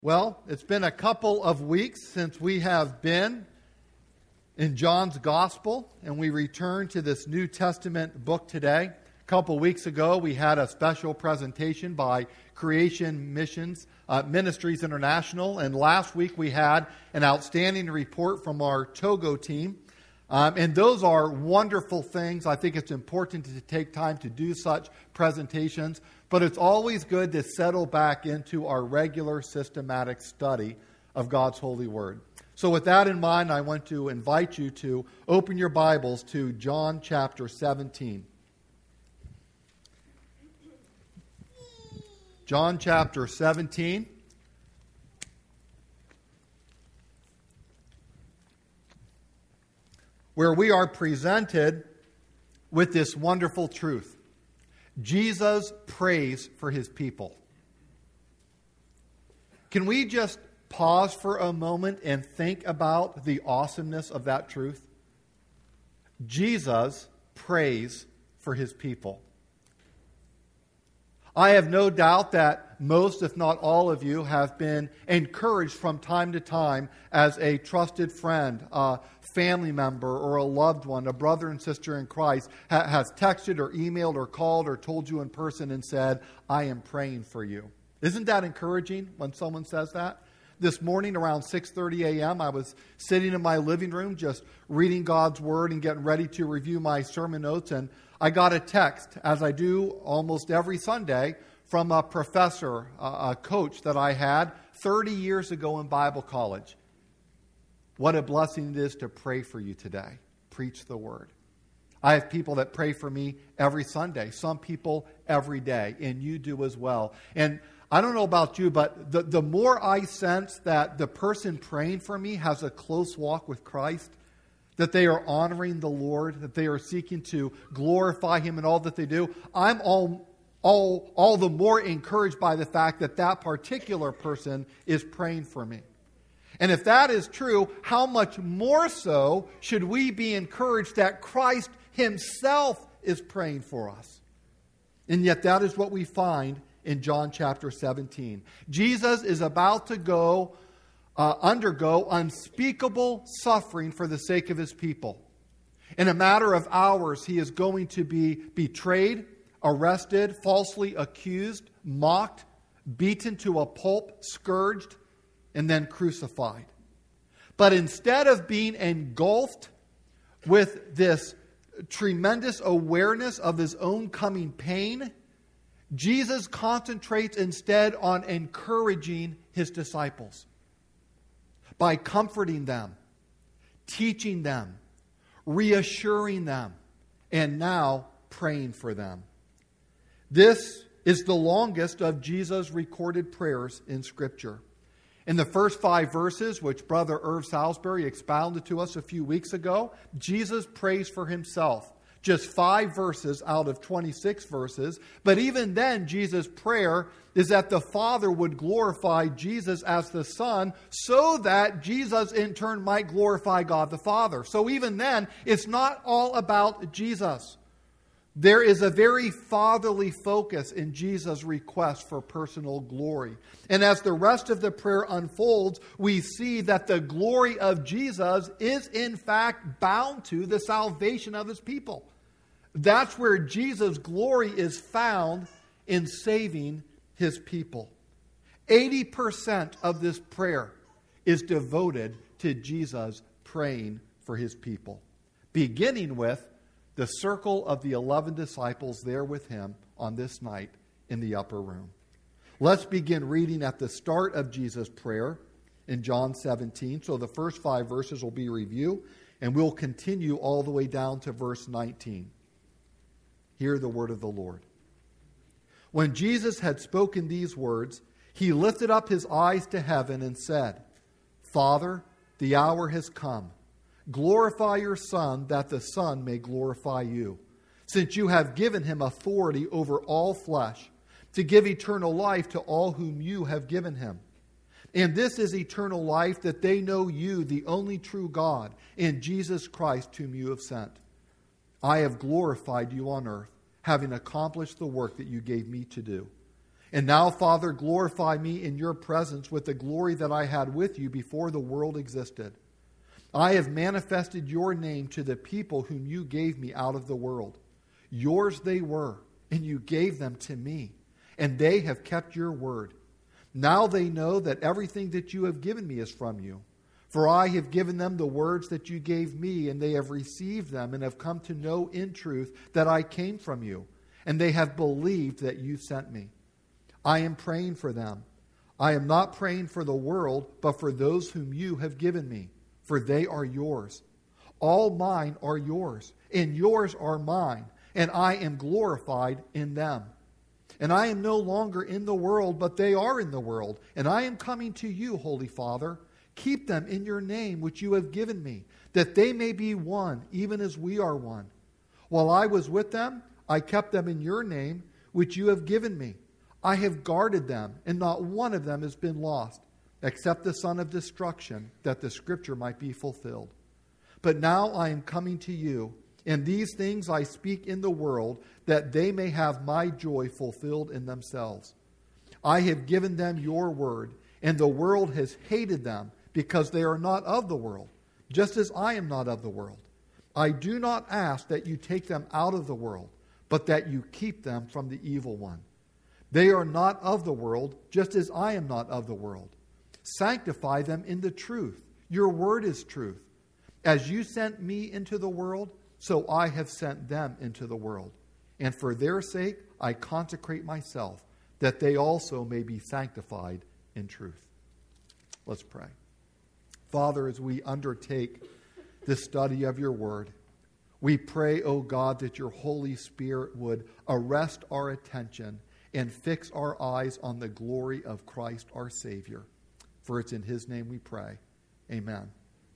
Well, it's been a couple of weeks since we have been in John's Gospel, and we return to this New Testament book today. A couple weeks ago, we had a special presentation by Creation Missions Ministries International, and last week we had an outstanding report from our Togo team. And those are wonderful things. I think it's important to take time to do such presentations, but it's always good to settle back into our regular systematic study of God's holy word. So with that in mind, I want to invite you to open your Bibles to John chapter 17. John chapter 17. Where we are presented with this wonderful truth. Jesus prays for his people. Can we just pause for a moment and think about the awesomeness of that truth? Jesus prays for his people. I have no doubt that most, if not all of you, have been encouraged from time to time as a trusted friend, a family member, or a loved one, a brother and sister in Christ, has texted or emailed or called or told you in person and said, I am praying for you. Isn't that encouraging when someone says that? This morning around 6:30 a.m., I was sitting in my living room just reading God's Word and getting ready to review my sermon notes, and I got a text, as I do almost every Sunday, from a professor, a coach that I had 30 years ago in Bible college. What a blessing it is to pray for you today. Preach the Word. I have people that pray for me every Sunday, some people every day, and you do as well. And I don't know about you, but the more I sense that the person praying for me has a close walk with Christ, that they are honoring the Lord, that they are seeking to glorify Him in all that they do, I'm all the more encouraged by the fact that that particular person is praying for me. And if that is true, how much more so should we be encouraged that Christ Himself is praying for us? And yet that is what we find in John chapter 17. Jesus is about to undergo unspeakable suffering for the sake of His people. In a matter of hours, He is going to be betrayed, arrested, falsely accused, mocked, beaten to a pulp, scourged, and then crucified. But instead of being engulfed with this tremendous awareness of His own coming pain, Jesus concentrates instead on encouraging His disciples by comforting them, teaching them, reassuring them, and now praying for them. This is the longest of Jesus' recorded prayers in Scripture. In the first 5 verses, which Brother Irv Salisbury expounded to us a few weeks ago, Jesus prays for Himself. Just 5 verses out of 26 verses. But even then, Jesus' prayer is that the Father would glorify Jesus as the Son so that Jesus in turn might glorify God the Father. So even then, it's not all about Jesus. There is a very fatherly focus in Jesus' request for personal glory. And as the rest of the prayer unfolds, we see that the glory of Jesus is in fact bound to the salvation of His people. That's where Jesus' glory is found, in saving His people. 80% of this prayer is devoted to Jesus praying for His people, beginning with the circle of the 11 disciples there with Him on this night in the upper room. Let's begin reading at the start of Jesus' prayer in John 17. So the first 5 verses will be review, and we'll continue all the way down to verse 19. Hear the word of the Lord. When Jesus had spoken these words, He lifted up His eyes to heaven and said, Father, the hour has come. Glorify your Son, that the Son may glorify you, since you have given Him authority over all flesh, to give eternal life to all whom you have given Him. And this is eternal life, that they know you, the only true God, and Jesus Christ, whom you have sent. I have glorified you on earth, having accomplished the work that you gave me to do. And now, Father, glorify me in your presence with the glory that I had with you before the world existed. I have manifested your name to the people whom you gave me out of the world. Yours they were, and you gave them to me, and they have kept your word. Now they know that everything that you have given me is from you. For I have given them the words that you gave me, and they have received them and have come to know in truth that I came from you, and they have believed that you sent me. I am praying for them. I am not praying for the world, but for those whom you have given me, for they are yours. All mine are yours, and yours are mine, and I am glorified in them. And I am no longer in the world, but they are in the world, and I am coming to you, Holy Father. Keep them in your name, which you have given me, that they may be one, even as we are one. While I was with them, I kept them in your name, which you have given me. I have guarded them, and not one of them has been lost, except the son of destruction, that the scripture might be fulfilled. But now I am coming to you, and these things I speak in the world, that they may have my joy fulfilled in themselves. I have given them your word, and the world has hated them, because they are not of the world, just as I am not of the world. I do not ask that you take them out of the world, but that you keep them from the evil one. They are not of the world, just as I am not of the world. Sanctify them in the truth. Your word is truth. As you sent me into the world, so I have sent them into the world. And for their sake I consecrate myself, that they also may be sanctified in truth. Let's pray. Father, as we undertake the study of your word, we pray, O God, that your Holy Spirit would arrest our attention and fix our eyes on the glory of Christ our Savior. For it's in his name we pray. Amen.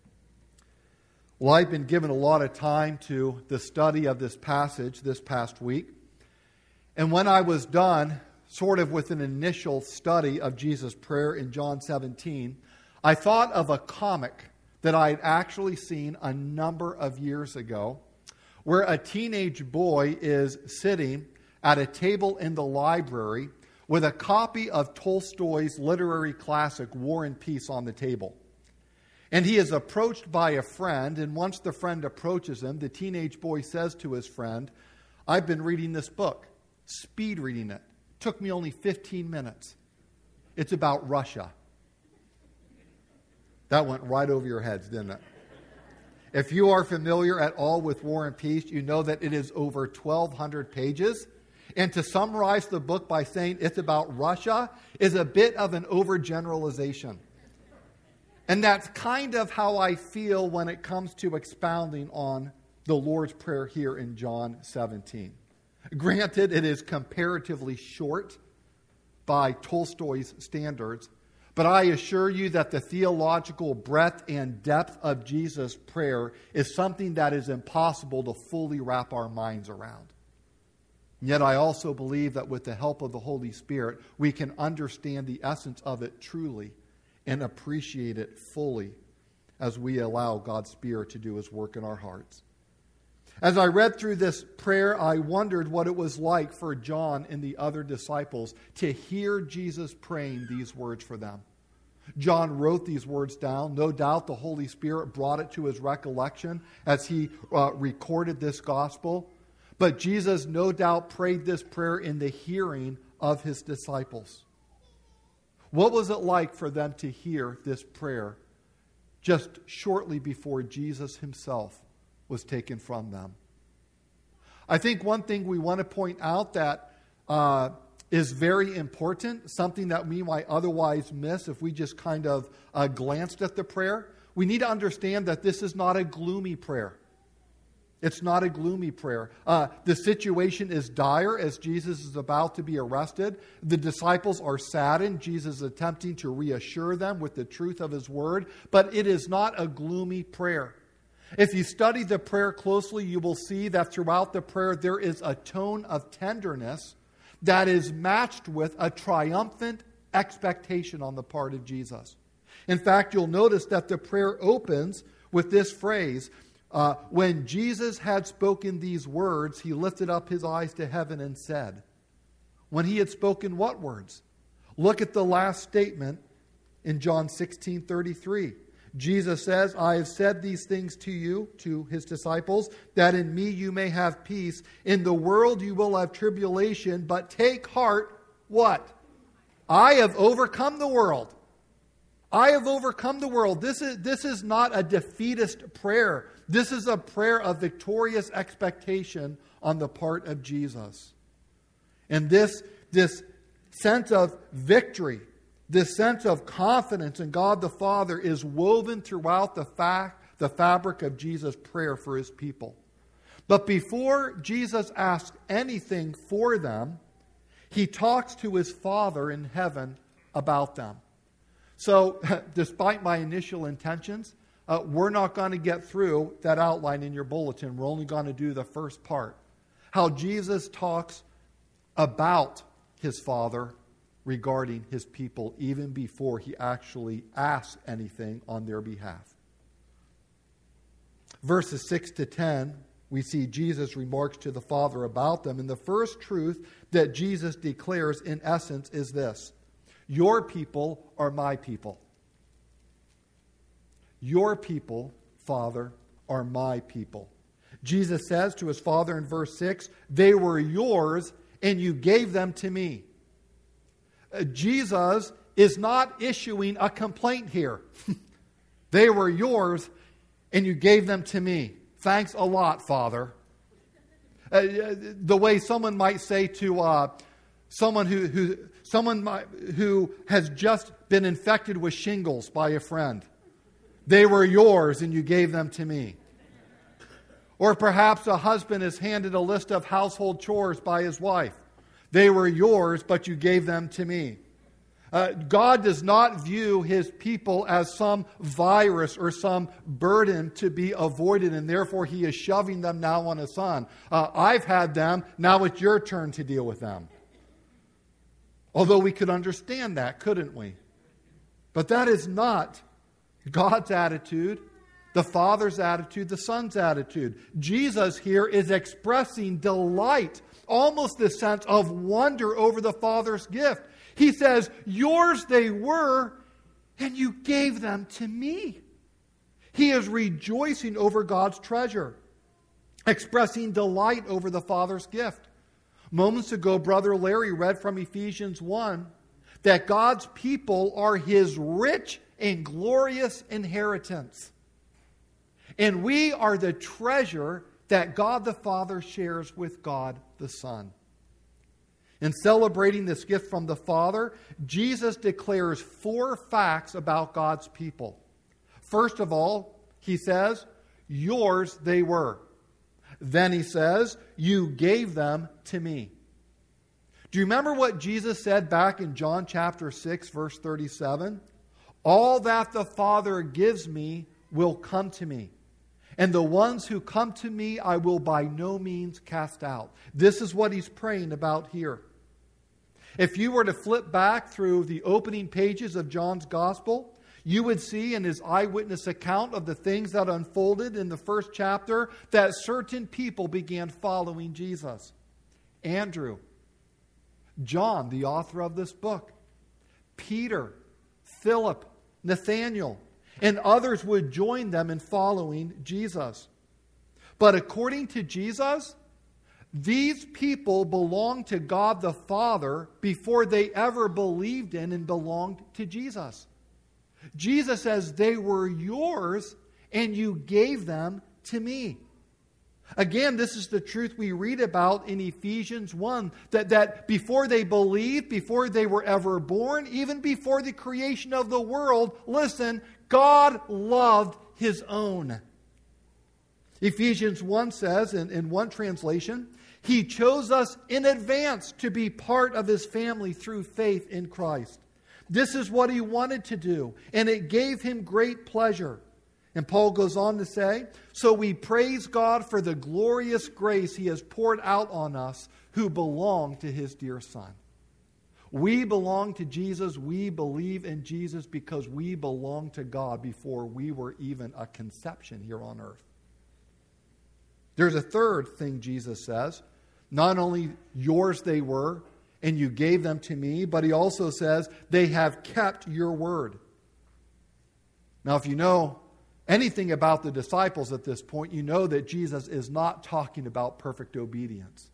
Well, I've been given a lot of time to the study of this passage this past week. And when I was done, sort of with an initial study of Jesus' prayer in John 17, I thought of a comic that I had actually seen a number of years ago, where a teenage boy is sitting at a table in the library with a copy of Tolstoy's literary classic, War and Peace, on the table. And he is approached by a friend, and once the friend approaches him, the teenage boy says to his friend, I've been reading this book, speed reading it. Took me only 15 minutes. It's about Russia. That went right over your heads, didn't it? If you are familiar at all with War and Peace, you know that it is over 1,200 pages. And to summarize the book by saying it's about Russia is a bit of an overgeneralization. And that's kind of how I feel when it comes to expounding on the Lord's Prayer here in John 17. Granted, it is comparatively short by Tolstoy's standards, but I assure you that the theological breadth and depth of Jesus' prayer is something that is impossible to fully wrap our minds around. Yet I also believe that with the help of the Holy Spirit, we can understand the essence of it truly and appreciate it fully as we allow God's Spirit to do his work in our hearts. As I read through this prayer, I wondered what it was like for John and the other disciples to hear Jesus praying these words for them. John wrote these words down. No doubt the Holy Spirit brought it to his recollection as he recorded this gospel. But Jesus no doubt prayed this prayer in the hearing of his disciples. What was it like for them to hear this prayer just shortly before Jesus himself was taken from them? I think one thing we want to point out that is very important, something that we might otherwise miss if we just kind of glanced at the prayer. We need to understand that this is not a gloomy prayer. It's not a gloomy prayer. The situation is dire as Jesus is about to be arrested. The disciples are saddened. Jesus is attempting to reassure them with the truth of his word. But it is not a gloomy prayer. If you study the prayer closely, you will see that throughout the prayer there is a tone of tenderness that is matched with a triumphant expectation on the part of Jesus. In fact, you'll notice that the prayer opens with this phrase, when Jesus had spoken these words, he lifted up his eyes to heaven and said. when he had spoken what words? Look at the last statement in John 16:33. Jesus says, I have said these things to you, to his disciples, that in me you may have peace. In the world you will have tribulation, but take heart, what? I have overcome the world. I have overcome the world. This is not a defeatist prayer. This is a prayer of victorious expectation on the part of Jesus. And this sense of victory, this sense of confidence in God the Father is woven throughout the fabric of Jesus' prayer for his people. But before Jesus asks anything for them, he talks to his Father in heaven about them. So, despite my initial intentions, we're not going to get through that outline in your bulletin. We're only going to do the first part. How Jesus talks about his Father regarding his people even before he actually asks anything on their behalf. Verses 6 to 10, we see Jesus remarks to the Father about them. And the first truth that Jesus declares in essence is this: your people are my people. Your people, Father, are my people. Jesus says to his Father in verse 6, they were yours and you gave them to me. Jesus is not issuing a complaint here. They were yours and you gave them to me. Thanks a lot, Father. The way someone might say to someone who has just been infected with shingles by a friend. They were yours and you gave them to me. Or perhaps a husband is handed a list of household chores by his wife. They were yours, but you gave them to me. God does not view his people as some virus or some burden to be avoided, and therefore he is shoving them now on his son. I've had them, now it's your turn to deal with them. Although we could understand that, couldn't we? But that is not God's attitude, the Father's attitude, the Son's attitude. Jesus here is expressing delight, almost the sense of wonder over the Father's gift. He says, yours they were, and you gave them to me. He is rejoicing over God's treasure, expressing delight over the Father's gift. Moments ago, Brother Larry read from Ephesians 1 that God's people are his rich and glorious inheritance. And we are the treasure that God the Father shares with God the Son. In celebrating this gift from the Father, Jesus declares 4 facts about God's people. First of all, he says, yours they were. Then he says, you gave them to me. Do you remember what Jesus said back in John chapter 6, verse 37? All that the Father gives me will come to me. And the ones who come to me, I will by no means cast out. This is what he's praying about here. If you were to flip back through the opening pages of John's Gospel, you would see in his eyewitness account of the things that unfolded in the first chapter that certain people began following Jesus. Andrew, John, the author of this book, Peter, Philip, Nathanael, and others would join them in following Jesus. But according to Jesus, these people belonged to God the Father before they ever believed in and belonged to Jesus. Jesus says, they were yours and you gave them to me. Again, this is the truth we read about in Ephesians 1, that before they believed, before they were ever born, even before the creation of the world, listen, God loved his own. Ephesians 1 says, in one translation, he chose us in advance to be part of his family through faith in Christ. This is what he wanted to do, and it gave him great pleasure. And Paul goes on to say, so we praise God for the glorious grace he has poured out on us who belong to his dear Son. We belong to Jesus. We believe in Jesus because we belong to God before we were even a conception here on earth. There's a third thing Jesus says. Not only yours they were, and you gave them to me. But he also says, they have kept your word. Now, if you know anything about the disciples at this point, you know that Jesus is not talking about perfect obedience.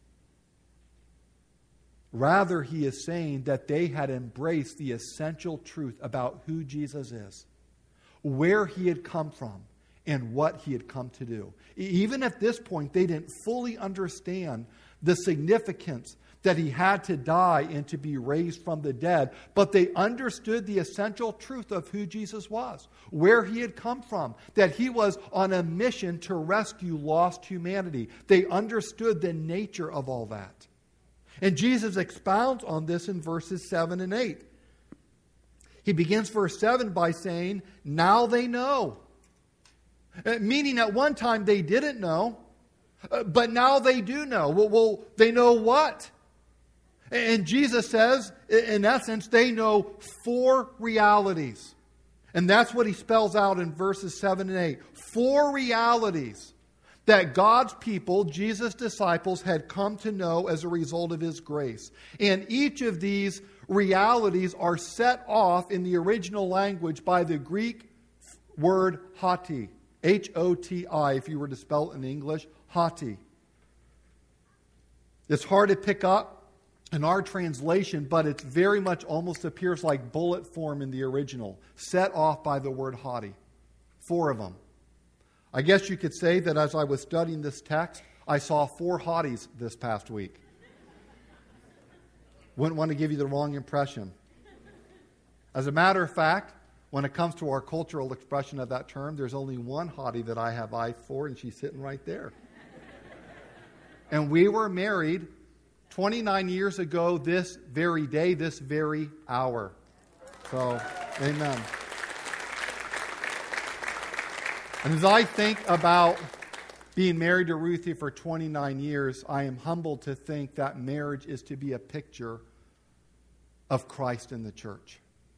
Rather, he is saying that they had embraced the essential truth about who Jesus is, where he had come from, and what he had come to do. Even at this point, they didn't fully understand the significance that he had to die and to be raised from the dead, but they understood the essential truth of who Jesus was, where he had come from, that he was on a mission to rescue lost humanity. They understood the nature of all that. And Jesus expounds on this in verses 7 and 8. He begins verse 7 by saying, now they know. Meaning at one time they didn't know, but now they do know. Well, they know what? And Jesus says, in essence, they know 4 realities. And that's what he spells out in verses 7 and 8. 4 realities that God's people, Jesus' disciples, had come to know as a result of his grace. And each of these realities are set off in the original language by the Greek word hoti. H-O-T-I, if you were to spell it in English, hoti. It's hard to pick up in our translation, but it very much almost appears like bullet form in the original, set off by the word haughty. 4 of them. I guess you could say that as I was studying this text, I saw 4 haughties this past week. Wouldn't want to give you the wrong impression. As a matter of fact, when it comes to our cultural expression of that term, there's only one haughty that I have eyes for, and she's sitting right there. And we were married 29 years ago this very day, this very hour. So, amen. And as I think about being married to Ruthie for 29 years, I am humbled to think that marriage is to be a picture of Christ in the church.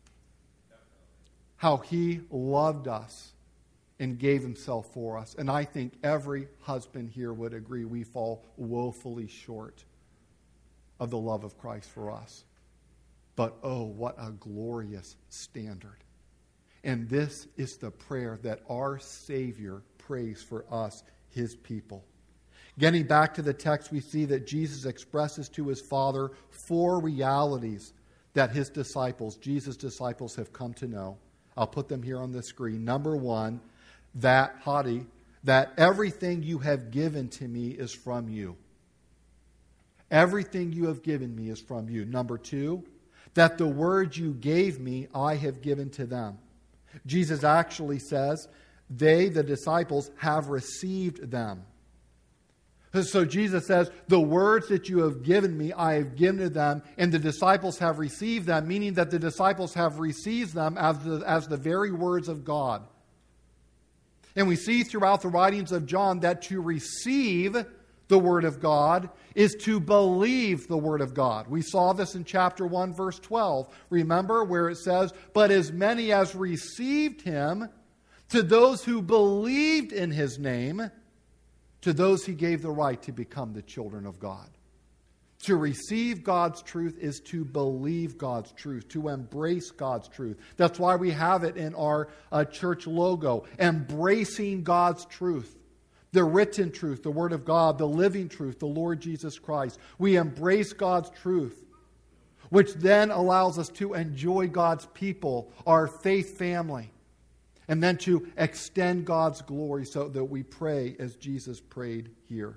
How he loved us and gave himself for us. And I think every husband here would agree we fall woefully short of the love of Christ for us. But oh, what a glorious standard. And this is the prayer that our Savior prays for us, his people. Getting back to the text, we see that Jesus expresses to his Father 4 realities that his disciples, Jesus' disciples, have come to know. I'll put them here on the screen. Number 1, that haughty, that everything you have given to me is from you. Everything you have given me is from you. Number 2, that the word you gave me, I have given to them. Jesus actually says, they, the disciples, have received them. So Jesus says, the words that you have given me, I have given to them, and the disciples have received them, meaning that the disciples have received them as the very words of God. And we see throughout the writings of John that to receive the Word of God is to believe the Word of God. We saw this in chapter 1, verse 12. Remember where it says, but as many as received him, to those who believed in his name, to those he gave the right to become the children of God. To receive God's truth is to believe God's truth, to embrace God's truth. That's why we have it in our church logo, embracing God's truth. The written truth, the Word of God, the living truth, the Lord Jesus Christ. We embrace God's truth, which then allows us to enjoy God's people, our faith family, and then to extend God's glory so that we pray as Jesus prayed here.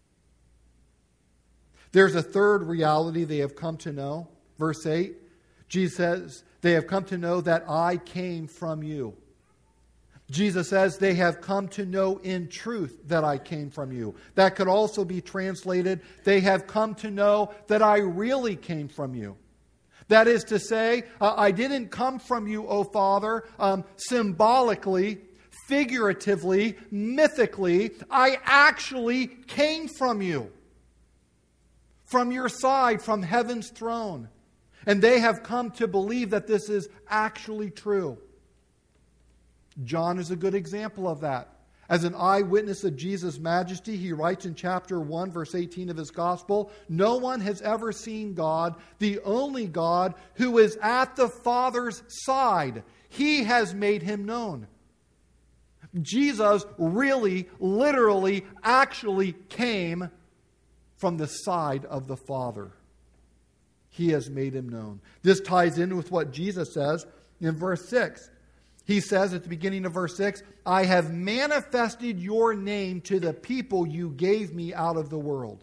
There's a third reality they have come to know. Verse 8, Jesus says, they have come to know that I came from you. Jesus says, they have come to know in truth that I came from you. That could also be translated, they have come to know that I really came from you. That is to say, I didn't come from you, O Father, symbolically, figuratively, mythically. I actually came from you. From your side, from heaven's throne. And they have come to believe that this is actually true. John is a good example of that. As an eyewitness of Jesus' majesty, he writes in chapter 1, verse 18 of his gospel, "No one has ever seen God, the only God who is at the Father's side. He has made him known." Jesus really, literally, actually came from the side of the Father. He has made him known. This ties in with what Jesus says in verse 6. He says at the beginning of verse 6, "I have manifested your name to the people you gave me out of the world."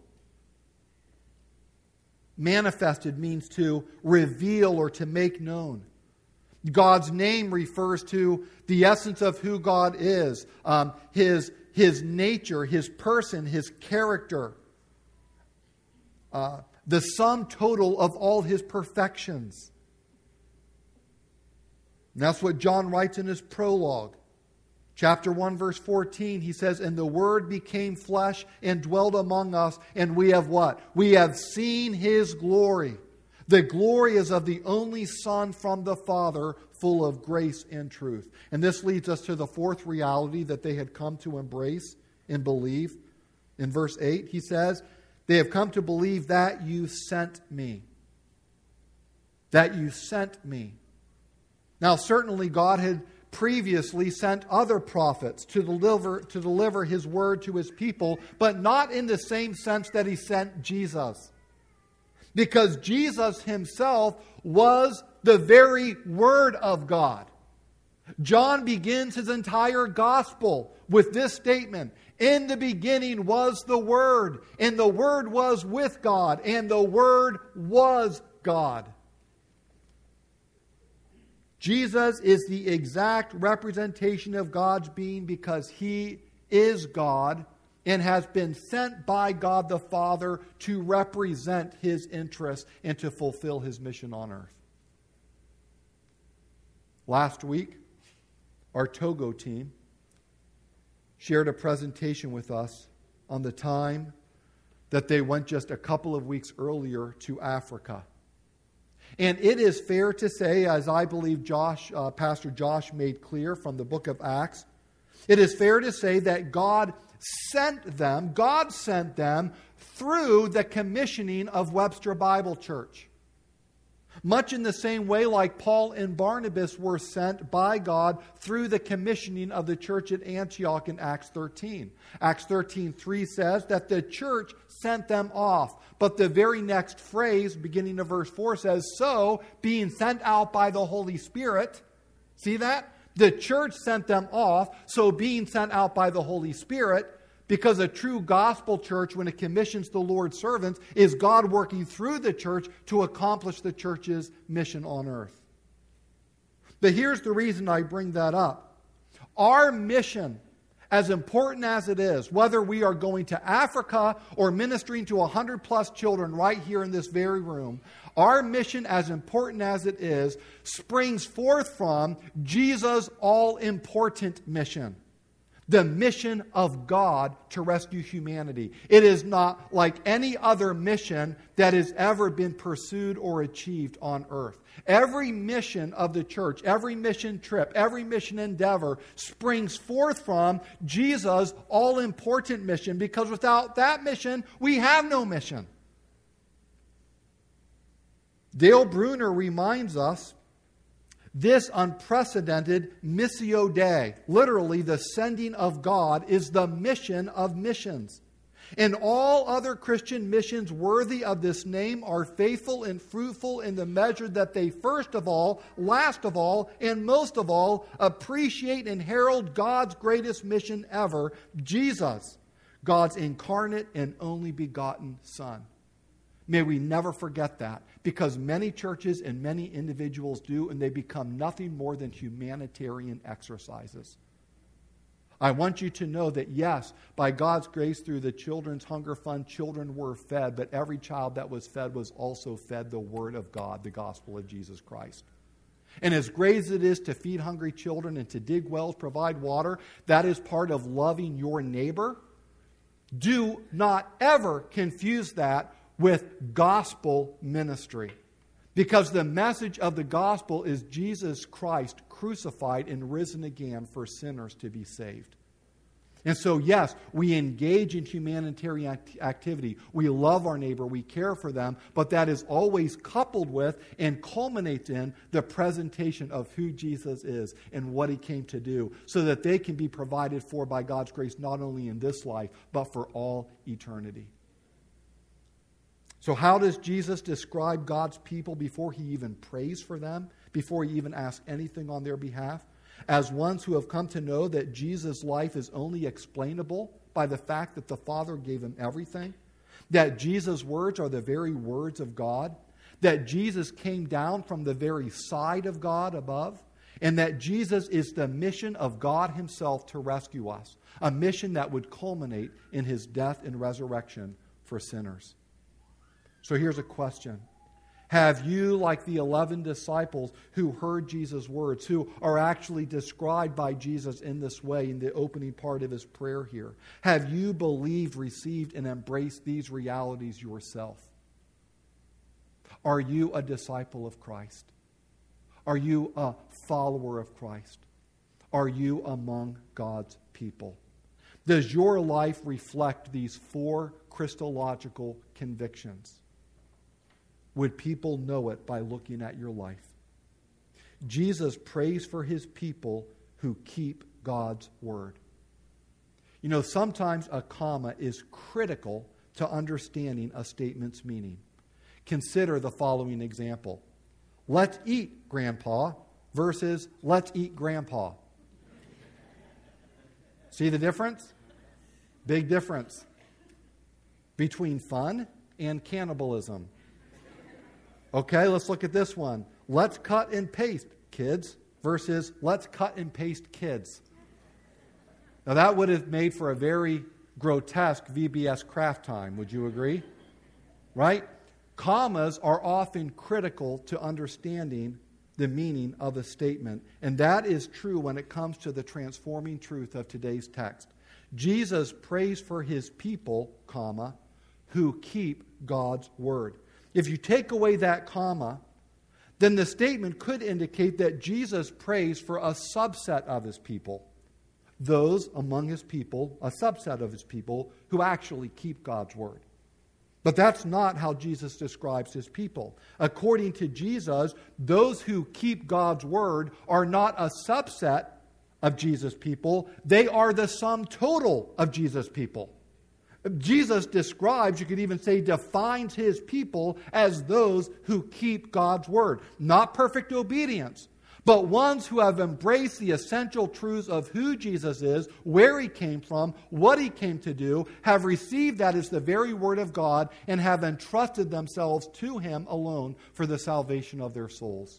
Manifested means to reveal or to make known. God's name refers to the essence of who God is, His nature, His person, His character, the sum total of all His perfections. And that's what John writes in his prologue. Chapter 1, verse 14, he says, "And the Word became flesh and dwelt among us, and we have" what? "We have seen His glory. The glory is of the only Son from the Father, full of grace and truth." And this leads us to the fourth reality that they had come to embrace and believe. In verse 8, he says, "They have come to believe that you sent me." That you sent me. Now, certainly God had previously sent other prophets to deliver His word to His people, but not in the same sense that He sent Jesus. Because Jesus Himself was the very Word of God. John begins his entire gospel with this statement: "In the beginning was the Word, and the Word was with God, and the Word was God." Jesus is the exact representation of God's being because He is God and has been sent by God the Father to represent His interests and to fulfill His mission on earth. Last week, our Togo team shared a presentation with us on the time that they went just a couple of weeks earlier to Africa. And it is fair to say, as I believe Pastor Josh made clear from the book of Acts, it is fair to say that God sent them through the commissioning of Webster Bible Church. Much in the same way like Paul and Barnabas were sent by God through the commissioning of the church at Antioch in Acts 13. Acts 13:3 says that the church sent them off. But the very next phrase, beginning of verse 4, says, "So, being sent out by the Holy Spirit," see that? The church sent them off, so being sent out by the Holy Spirit, because a true gospel church, when it commissions the Lord's servants, is God working through the church to accomplish the church's mission on earth. But here's the reason I bring that up. Our mission, as important as it is, whether we are going to Africa or ministering to 100+ children right here in this very room, our mission, as important as it is, springs forth from Jesus' all-important mission. The mission of God to rescue humanity. It is not like any other mission that has ever been pursued or achieved on earth. Every mission of the church, every mission trip, every mission endeavor springs forth from Jesus' all-important mission, because without that mission, we have no mission. Dale Bruner reminds us this unprecedented Missio Dei, literally the sending of God, is the mission of missions. And all other Christian missions worthy of this name are faithful and fruitful in the measure that they first of all, last of all, and most of all appreciate and herald God's greatest mission ever, Jesus, God's incarnate and only begotten Son. May we never forget that, because many churches and many individuals do, and they become nothing more than humanitarian exercises. I want you to know that yes, by God's grace through the Children's Hunger Fund, children were fed, but every child that was fed was also fed the Word of God, the gospel of Jesus Christ. And as great as it is to feed hungry children and to dig wells, provide water, that is part of loving your neighbor. Do not ever confuse that with gospel ministry. Because the message of the gospel is Jesus Christ crucified and risen again for sinners to be saved. And so, yes, we engage in humanitarian activity. We love our neighbor. We care for them. But that is always coupled with and culminates in the presentation of who Jesus is and what he came to do, so that they can be provided for by God's grace not only in this life, but for all eternity. So how does Jesus describe God's people before he even prays for them, before he even asks anything on their behalf? As ones who have come to know that Jesus' life is only explainable by the fact that the Father gave him everything, that Jesus' words are the very words of God, that Jesus came down from the very side of God above, and that Jesus is the mission of God himself to rescue us, a mission that would culminate in his death and resurrection for sinners. So here's a question. Have you, like the 11 disciples who heard Jesus' words, who are actually described by Jesus in this way in the opening part of his prayer here, have you believed, received, and embraced these realities yourself? Are you a disciple of Christ? Are you a follower of Christ? Are you among God's people? Does your life reflect these 4 Christological convictions? Would people know it by looking at your life? Jesus prays for his people who keep God's word. You know, sometimes a comma is critical to understanding a statement's meaning. Consider the following example. Let's eat, Grandpa, versus let's eat Grandpa. See the difference? Big difference between fun and cannibalism. Okay, let's look at this one. Let's cut and paste, kids, versus let's cut and paste kids. Now that would have made for a very grotesque VBS craft time, would you agree? Right? Commas are often critical to understanding the meaning of a statement, and that is true when it comes to the transforming truth of today's text. Jesus prays for his people, comma, who keep God's word. If you take away that comma, then the statement could indicate that Jesus prays for a subset of his people. Those among his people, a subset of his people, who actually keep God's word. But that's not how Jesus describes his people. According to Jesus, those who keep God's word are not a subset of Jesus' people. They are the sum total of Jesus' people. Jesus describes, you could even say defines his people as those who keep God's word. Not perfect obedience, but ones who have embraced the essential truths of who Jesus is, where he came from, what he came to do, have received that as the very word of God, and have entrusted themselves to him alone for the salvation of their souls.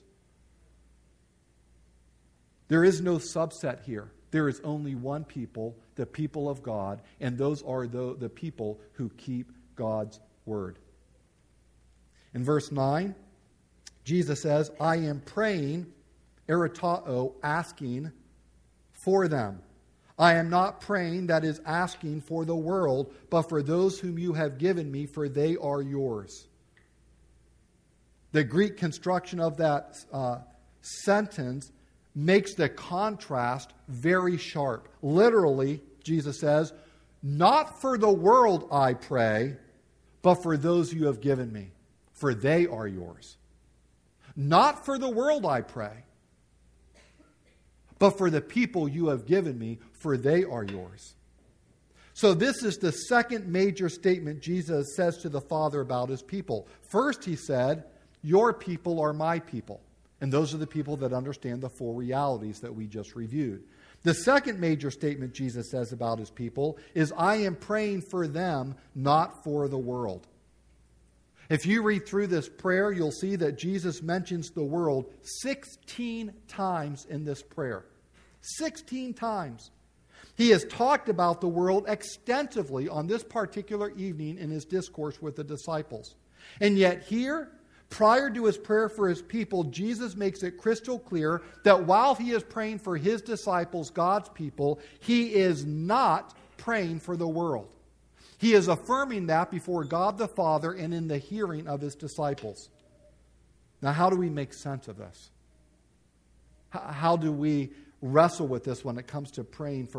There is no subset here. There is only one people, the people of God, and those are the people who keep God's word. In verse 9, Jesus says, I am praying, eritao, asking for them. I am not praying, that is asking for the world, but for those whom you have given me, for they are yours. The Greek construction of that sentence makes the contrast very sharp. Literally, Jesus says, not for the world I pray, but for those you have given me, for they are yours. Not for the world I pray, but for the people you have given me, for they are yours. So this is the second major statement Jesus says to the Father about his people. First, he said, your people are my people. And those are the people that understand the 4 realities that we just reviewed. The second major statement Jesus says about his people is, I am praying for them, not for the world. If you read through this prayer, you'll see that Jesus mentions the world 16 times in this prayer. 16 times. He has talked about the world extensively on this particular evening in his discourse with the disciples. And yet here, prior to his prayer for his people, Jesus makes it crystal clear that while he is praying for his disciples, God's people, he is not praying for the world. He is affirming that before God the Father and in the hearing of his disciples. Now, how do we make sense of this? How do we wrestle with this when it comes to praying for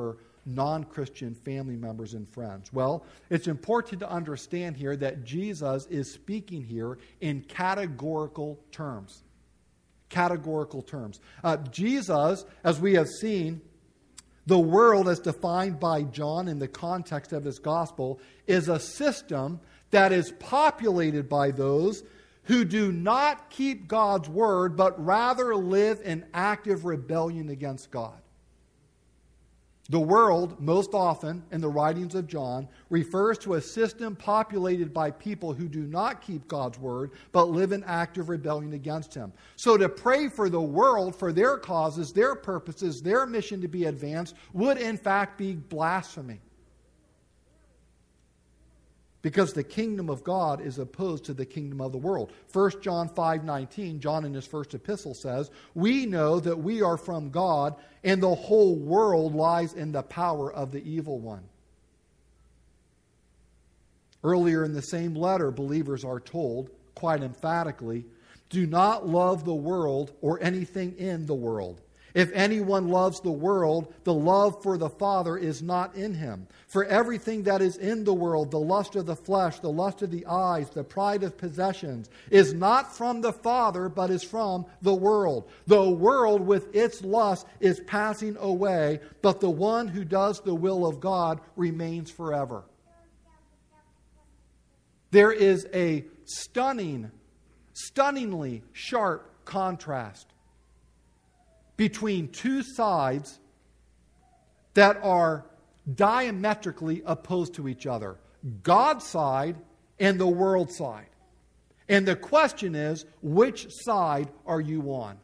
non-Christian family members and friends? Well, it's important to understand here that Jesus is speaking here in categorical terms. Categorical terms. Jesus, as we have seen, the world as defined by John in the context of his gospel is a system that is populated by those who do not keep God's word, but rather live in active rebellion against God. The world, most often in the writings of John, refers to a system populated by people who do not keep God's word, but live in active rebellion against Him. So to pray for the world, for their causes, their purposes, their mission to be advanced, would in fact be blasphemy. Because the kingdom of God is opposed to the kingdom of the world. 1 John 5:19, John in his first epistle says, "We know that we are from God, and the whole world lies in the power of the evil one." Earlier in the same letter, believers are told, quite emphatically, "Do not love the world or anything in the world. If anyone loves the world, the love for the Father is not in him. For everything that is in the world, the lust of the flesh, the lust of the eyes, the pride of possessions, is not from the Father, but is from the world. The world with its lust is passing away, but the one who does the will of God remains forever." There is a stunningly sharp contrast between two sides that are diametrically opposed to each other. God's side and the world side. And the question is, which side are you on?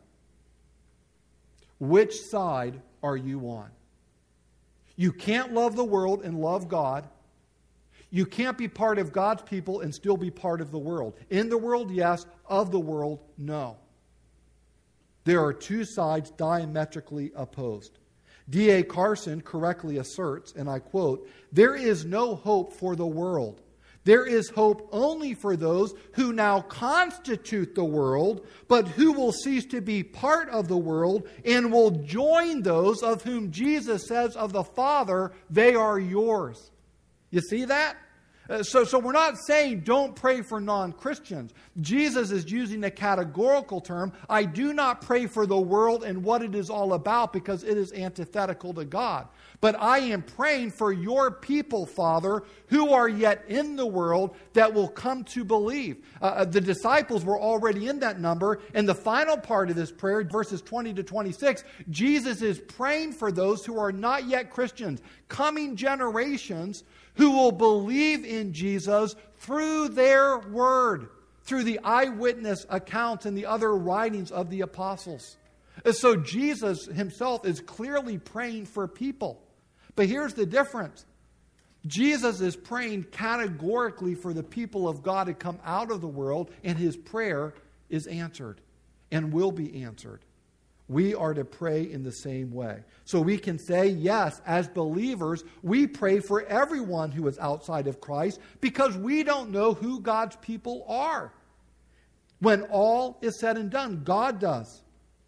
Which side are you on? You can't love the world and love God. You can't be part of God's people and still be part of the world. In the world, yes. Of the world, no. There are two sides diametrically opposed. D.A. Carson correctly asserts, and I quote, "There is no hope for the world. There is hope only for those who now constitute the world, but who will cease to be part of the world and will join those of whom Jesus says of the Father, 'They are yours.'" You see that? So we're not saying don't pray for non-Christians. Jesus is using a categorical term. I do not pray for the world and what it is all about because it is antithetical to God. But I am praying for your people, Father, who are yet in the world that will come to believe. The disciples were already in that number. And the final part of this prayer, verses 20 to 26, Jesus is praying for those who are not yet Christians, coming generations who will believe in Jesus through their word, through the eyewitness accounts and the other writings of the apostles. So Jesus himself is clearly praying for people. But here's the difference. Jesus is praying categorically for the people of God to come out of the world, and his prayer is answered and will be answered. We are to pray in the same way. So we can say, yes, as believers, we pray for everyone who is outside of Christ because we don't know who God's people are. When all is said and done, God does.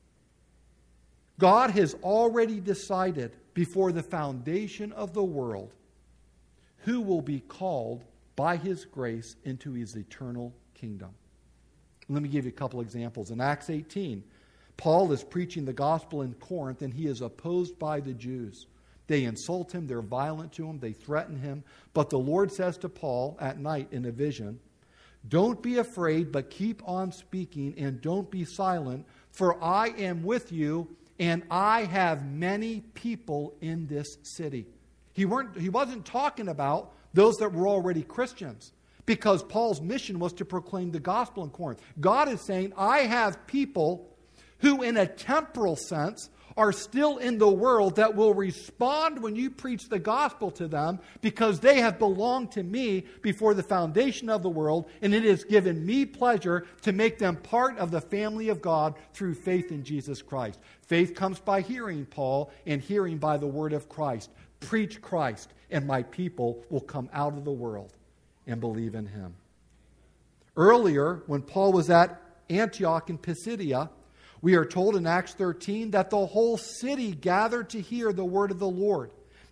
God has already decided before the foundation of the world who will be called by his grace into his eternal kingdom. Let me give you a couple examples. In Acts 18, Paul is preaching the gospel in Corinth, and he is opposed by the Jews. They insult him, they're violent to him, they threaten him. But the Lord says to Paul at night in a vision, "Don't be afraid, but keep on speaking, and don't be silent, for I am with you, and I have many people in this city." He wasn't talking about those that were already Christians, because Paul's mission was to proclaim the gospel in Corinth. God is saying, I have people who in a temporal sense are still in the world that will respond when you preach the gospel to them because they have belonged to me before the foundation of the world, and it has given me pleasure to make them part of the family of God through faith in Jesus Christ. Faith comes by hearing, Paul, and hearing by the word of Christ. Preach Christ, and my people will come out of the world and believe in him. Earlier, when Paul was at Antioch in Pisidia, we are told in Acts 13 that the whole city gathered to hear the word of the Lord.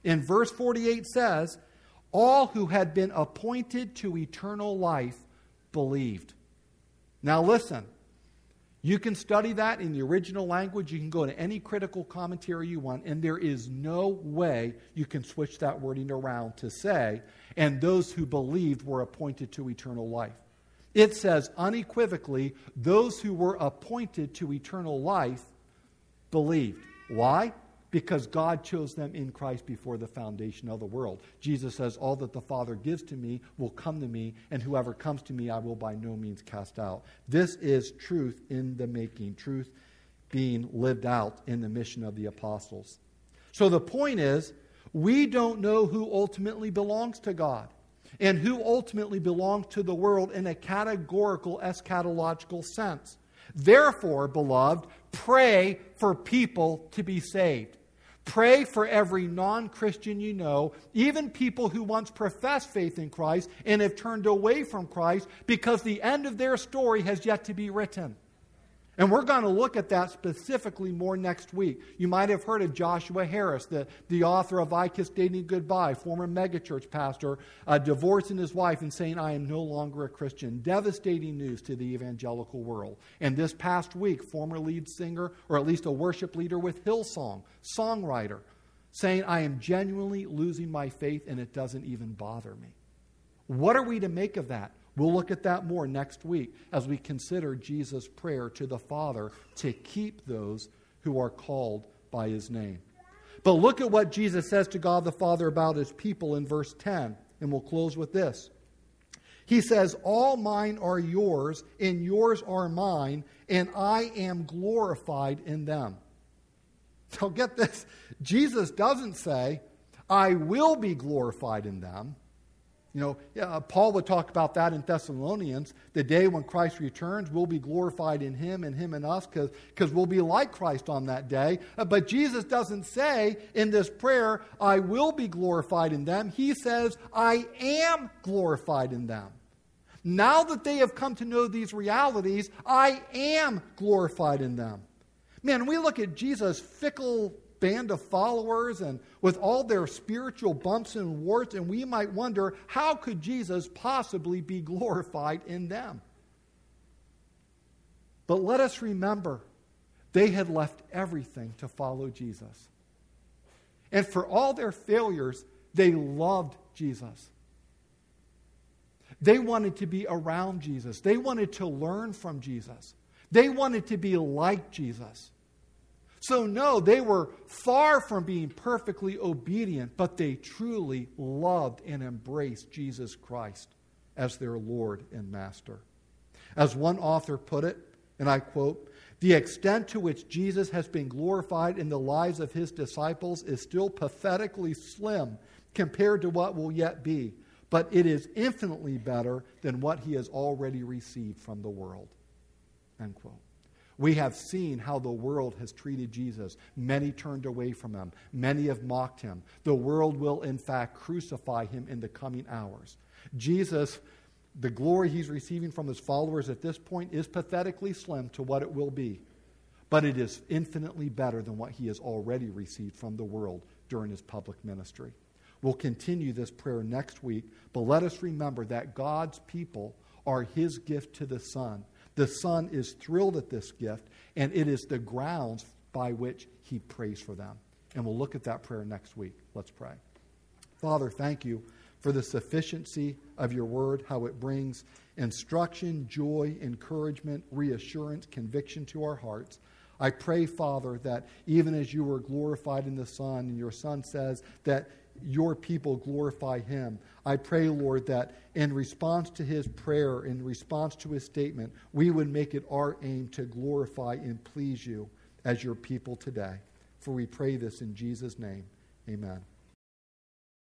in verse 48 says, all who had been appointed to eternal life believed. Now listen, you can study that in the original language. You can go to any critical commentary you want, and there is no way you can switch that wording around to say, and those who believed were appointed to eternal life. It says unequivocally, those who were appointed to eternal life believed. Why? Because God chose them in Christ before the foundation of the world. Jesus says, all that the Father gives to me will come to me, and whoever comes to me I will by no means cast out. This is truth in the making, truth being lived out in the mission of the apostles. So the point is, we don't know who ultimately belongs to God and who ultimately belongs to the world in a categorical eschatological sense. Therefore, beloved, pray for people to be saved. Pray for every non-Christian you know, even people who once professed faith in Christ and have turned away from Christ because the end of their story has yet to be written. And we're going to look at that specifically more next week. You might have heard of Joshua Harris, the author of I Kissed Dating Goodbye, former megachurch pastor, divorcing his wife and saying, I am no longer a Christian. Devastating news to the evangelical world. And this past week, former lead singer, or at least a worship leader with Hillsong, songwriter, saying, I am genuinely losing my faith and it doesn't even bother me. What are we to make of that? We'll look at that more next week as we consider Jesus' prayer to the Father to keep those who are called by his name. But look at what Jesus says to God the Father about his people in verse 10, and we'll close with this. He says, all mine are yours, and yours are mine, and I am glorified in them. So get this. Jesus doesn't say, I will be glorified in them. Paul would talk about that in Thessalonians. The day when Christ returns, we'll be glorified in him and us because we'll be like Christ on that day. But Jesus doesn't say in this prayer, I will be glorified in them. He says, I am glorified in them. Now that they have come to know these realities, I am glorified in them. Man, we look at Jesus' fickle band of followers and with all their spiritual bumps and warts, and we might wonder, how could Jesus possibly be glorified in them? But let us remember, they had left everything to follow Jesus. And for all their failures, they loved Jesus. They wanted to be around Jesus. They wanted to learn from Jesus. They wanted to be like Jesus. So no, they were far from being perfectly obedient, but they truly loved and embraced Jesus Christ as their Lord and Master. As one author put it, and I quote, the extent to which Jesus has been glorified in the lives of his disciples is still pathetically slim compared to what will yet be, but it is infinitely better than what he has already received from the world. End quote. We have seen how the world has treated Jesus. Many turned away from him. Many have mocked him. The world will, in fact, crucify him in the coming hours. Jesus, the glory he's receiving from his followers at this point is pathetically slim to what it will be. But it is infinitely better than what he has already received from the world during his public ministry. We'll continue this prayer next week, but let us remember that God's people are his gift to the Son. The Son is thrilled at this gift, and it is the grounds by which he prays for them. And we'll look at that prayer next week. Let's pray. Father, thank you for the sufficiency of your word, how it brings instruction, joy, encouragement, reassurance, conviction to our hearts. I pray, Father, that even as you were glorified in the Son, and your Son says that your people glorify him, I pray, Lord, that in response to his prayer, in response to his statement, we would make it our aim to glorify and please you as your people today. For we pray this in Jesus' name. Amen.